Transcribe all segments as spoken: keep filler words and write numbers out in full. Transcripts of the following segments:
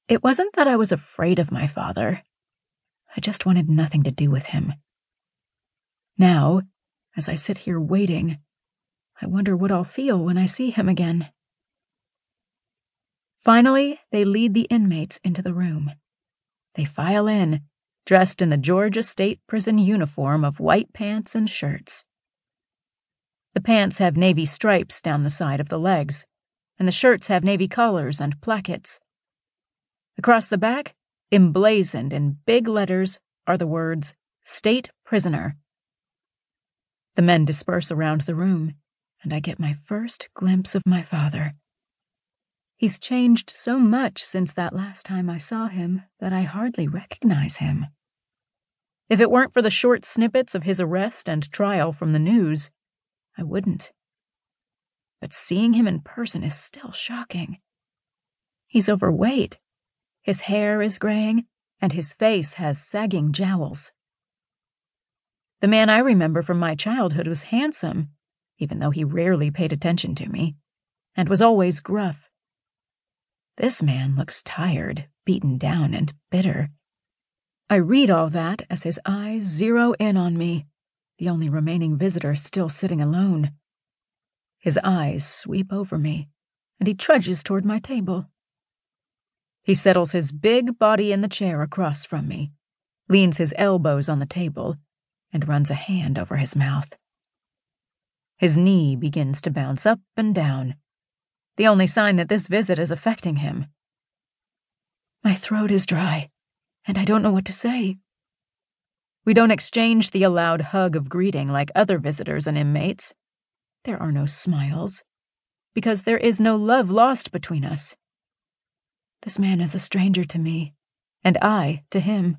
It wasn't that I was afraid of my father. I just wanted nothing to do with him. Now, as I sit here waiting, I wonder what I'll feel when I see him again. Finally, they lead the inmates into the room. They file in, dressed in the Georgia State Prison uniform of white pants and shirts. The pants have navy stripes down the side of the legs, and the shirts have navy collars and plackets. Across the back, emblazoned in big letters, are the words, State Prisoner. The men disperse around the room, and I get my first glimpse of my father. He's changed so much since that last time I saw him that I hardly recognize him. If it weren't for the short snippets of his arrest and trial from the news, I wouldn't. But seeing him in person is still shocking. He's overweight. His hair is graying, and his face has sagging jowls. The man I remember from my childhood was handsome, even though he rarely paid attention to me, and was always gruff. This man looks tired, beaten down, and bitter. I read all that as his eyes zero in on me, the only remaining visitor still sitting alone. His eyes sweep over me, and he trudges toward my table. He settles his big body in the chair across from me, leans his elbows on the table, and runs a hand over his mouth. His knee begins to bounce up and down, the only sign that this visit is affecting him. My throat is dry, and I don't know what to say. We don't exchange the allowed hug of greeting like other visitors and inmates. There are no smiles, because there is no love lost between us. This man is a stranger to me, and I to him.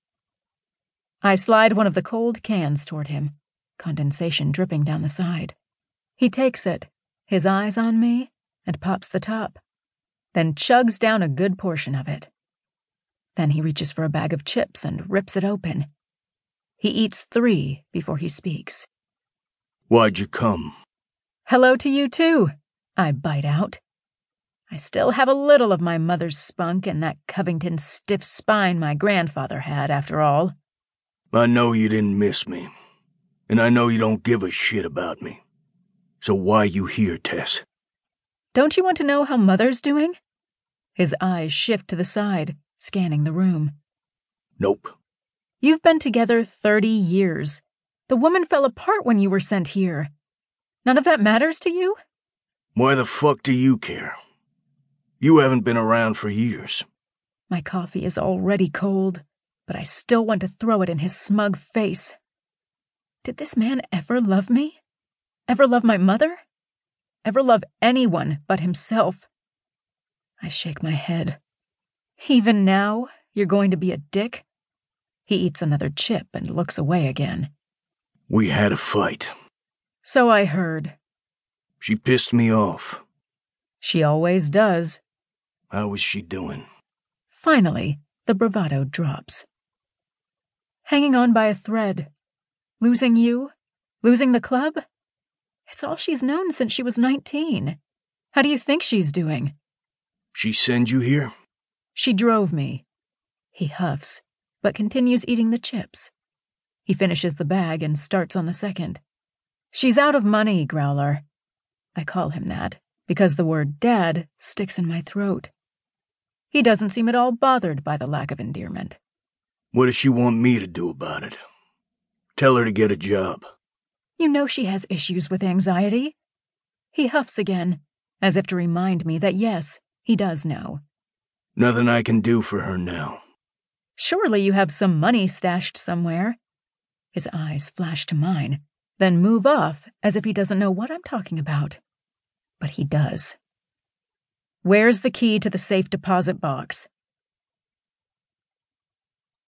I slide one of the cold cans toward him, condensation dripping down the side. He takes it, his eyes on me, and pops the top, then chugs down a good portion of it. Then he reaches for a bag of chips and rips it open. He eats three before he speaks. Why'd you come? Hello to you, too, I bite out. I still have a little of my mother's spunk and that Covington stiff spine my grandfather had, after all. I know you didn't miss me, and I know you don't give a shit about me. So why you here, Tess? Don't you want to know how Mother's doing? His eyes shift to the side, scanning the room. Nope. You've been together thirty years. The woman fell apart when you were sent here. None of that matters to you? Why the fuck do you care? You haven't been around for years. My coffee is already cold, but I still want to throw it in his smug face. Did this man ever love me? Ever love my mother? Ever love anyone but himself? I shake my head. Even now, you're going to be a dick? He eats another chip and looks away again. We had a fight. So I heard. She pissed me off. She always does. How was she doing? Finally, the bravado drops. Hanging on by a thread. Losing you? Losing the club? It's all she's known since she was nineteen. How do you think she's doing? She send you here? She drove me. He huffs, but continues eating the chips. He finishes the bag and starts on the second. She's out of money, Growler. I call him that, because the word Dad sticks in my throat. He doesn't seem at all bothered by the lack of endearment. What does she want me to do about it? Tell her to get a job. You know she has issues with anxiety. He huffs again, as if to remind me that yes, he does know. Nothing I can do for her now. Surely you have some money stashed somewhere. His eyes flash to mine, then move off as if he doesn't know what I'm talking about. But he does. Where's the key to the safe deposit box?